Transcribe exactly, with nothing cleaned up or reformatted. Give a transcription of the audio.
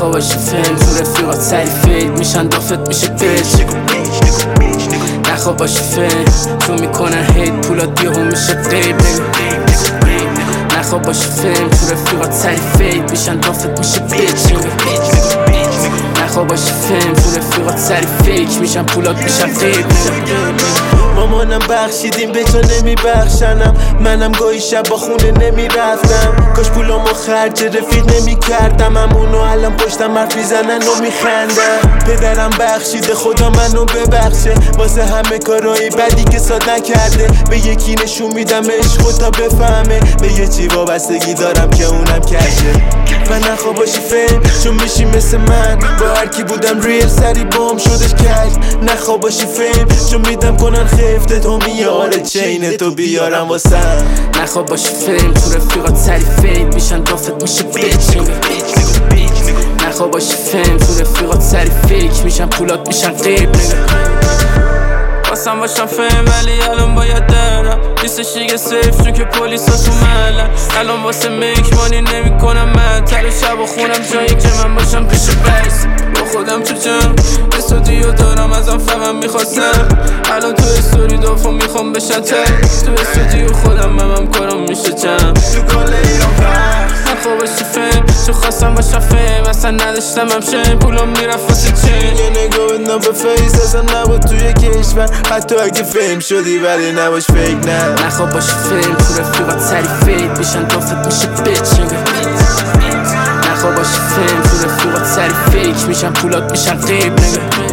نخوابشی فیلم تو رفیقات سری فید میشن دافت میشه بیچ نخوابشی فیلم تو میکنن هید پولات بیهو میشه قیب نخوابشی فیلم تو رفیقات سری فید میشن دافت میشه بیچ نخوابشی فیلم تو رفیقات سری فیک میشن پولات میشن قیب مامانم بخشیدیم به تو نمیبخشنم منم گاهی شب با خونه نمیرفتم کاش پولامو خرج رفیق نمیکردم همونو الان پشتم حرف میزنن و میخندم پدرم بخشیده خدا منو ببخشه واسه همه کارهای بدی که ساد نکرده به یکی نشون میدم عشقو تا بفهمه به یه چی وابستگی دارم که اونم کرده و نخواباشی فیلم چون میشی مثل من با هر کی بودم ریل سری بام شدش کرد نخواباشی فیلم چون میدم کنن خفته تو میاره چینه تو بیارم واسم نخواباشی فیلم تو رفیقات سری فید میشن دافت میشه بیچ نخواباشی فیلم تو رفیقات سری فیک میشن پولات میشن قیب خواستم باشم فیلم ولی الان باید درم نیستش دیگه سیف چون که پولیس ها تو محلن الان واسه میک مانی نمی کنم من تر شب و خونم جایی که من باشم پیش برس با خودم تو جمع استودیو دارم ازم فقط میخواستم الان تو استوری دافا میخوام بشن تر تو استودیو خودم ممم کارم میشه جمع تو کل ایران پخش نخواباشی فیلم چون خواستم باشم فیلم اصلا نداشتم همچین پولم میرفت واسه چین یه نگاه بدنم به فیس اصلا نبود توی کشور حتی اگه فیلم شدی ولی نباش فیک نه نخواباشی فیلم تو رفیقات سری فید میشن دافت میشه بیچ نخواباشی فیلم تو رفیقات سری فیک میشن پولات میشن قیب